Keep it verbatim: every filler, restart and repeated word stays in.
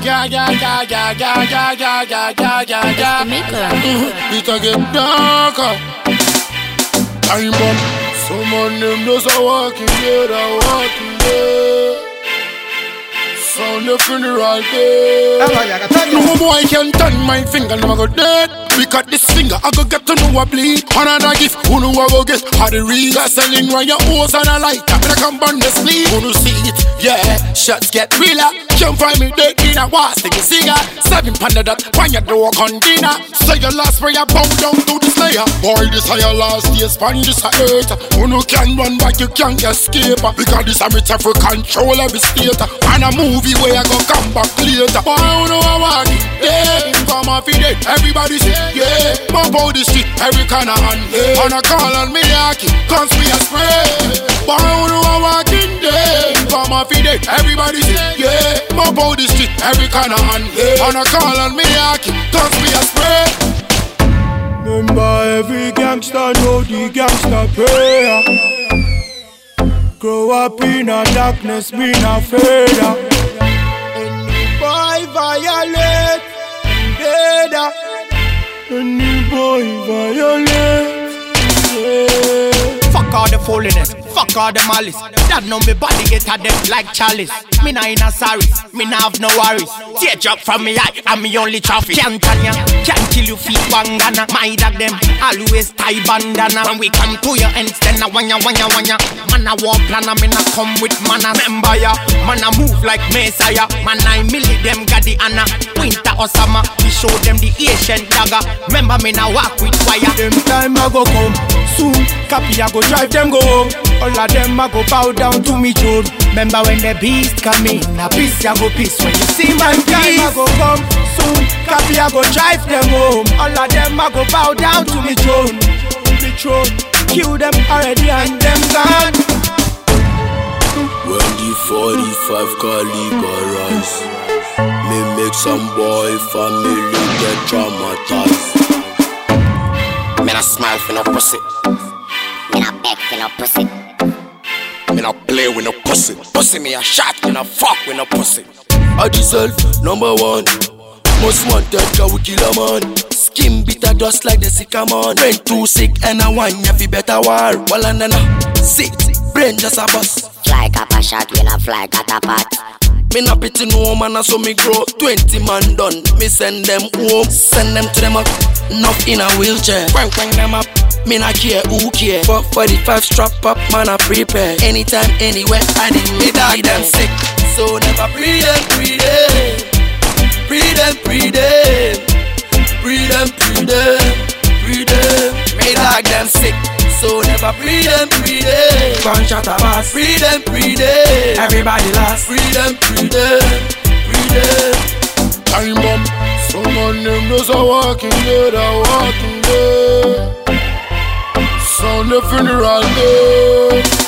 yeah, yeah, yeah, yeah, yeah, yeah, yeah, yeah, yeah, yeah, yeah. Mm-hmm. It a get darker. Time bomb. Someone them just a walking dead, a walking dead. Sound the funeral day. No boy can turn my finger, never go dead. Because this finger, I go get to know a bleed. Another gift, who know I go get how the read. Gasoline when your hose and a light, I'm gonna come burn the sleep. Who know see it, yeah, shots get realer. Can't find me dead in a war, sing a cigar. Seven pound of that, when you do a container. Say your last where you bow down to the slayer. Boy, this is your last day, span this a earth. Who know can run back, you can't escape. Because this a return for control of the state. And a movie where you go come back later. Boy, who know I want it, yeah. Come off it, everybody say, yeah. Bump out the street, every corner and yeah. On a call on me, Yaki, cause we a spray. Boy, who know I want it, yeah. Come off it, everybody say, yeah. Bump out the street, every corner and yeah. On a call on me, Yaki, cause we a spray. Remember every gangster know the gangster prayer. Grow up in a darkness, be not afraid of. Any boy violate, dead. Any boy violate, yeah. Fuck all the foolishness, fuck all the malice. That know me body get a death like chalice. Me nah in a sorry, me nah have no worries. Teardrop from me eye, I'm me only trophy. Can't turn ya, can't kill you feet wangana. My dog them, always tie bandana. When we come to your ends, then I wanya wanya wanya. Man a war plan, me nah come with mana. Remember ya, man a move like Messiah. Man I milli them got the Anna. Winter or summer, we show them the Asian dagger. Remember me nah walk with wire. Them time I go come soon, copy I go drive them go home. All of them I go bow down to me throne. Remember when the beast come in, a piece I go piece. When you see my time I go come soon, copy I go drive them home. All of them I go bow down to me throne. Me throne, kill them already and them gone. When the forty-five caliber rise, me make some boy family get traumatized. Me not smile for no pussy. Me not beg for no pussy. Me not play with no pussy. Pussy me a shot, me not fuck with no pussy. I deserve number one. Most wanted, cause we kill a man. Skin bitter just like the sycamore. Brain too sick and I want you fi better war. Well and then sick, brain just a bust. Fly cap a shot, we not fly cat a pot. Me not pity no man, so me grow. Twenty man done, me send them home. Send them to them up, not in a wheelchair. Bang bang them up, me not care who care. But forty-five strap up, man I prepare. Anytime, anywhere, I need me die them sick. So never breathe them, breathe them. Breathe them, breathe them. Breathe them, breathe them. Breathe them. Me dog them sick. So never breathe them, breathe them. Gunshot a pass. Breathe them, breathe them. Everybody last. Breathe them, breathe them. Breathe them. Time bomb. Someone them just a walking dead, a walking dead. Sound the funeral day.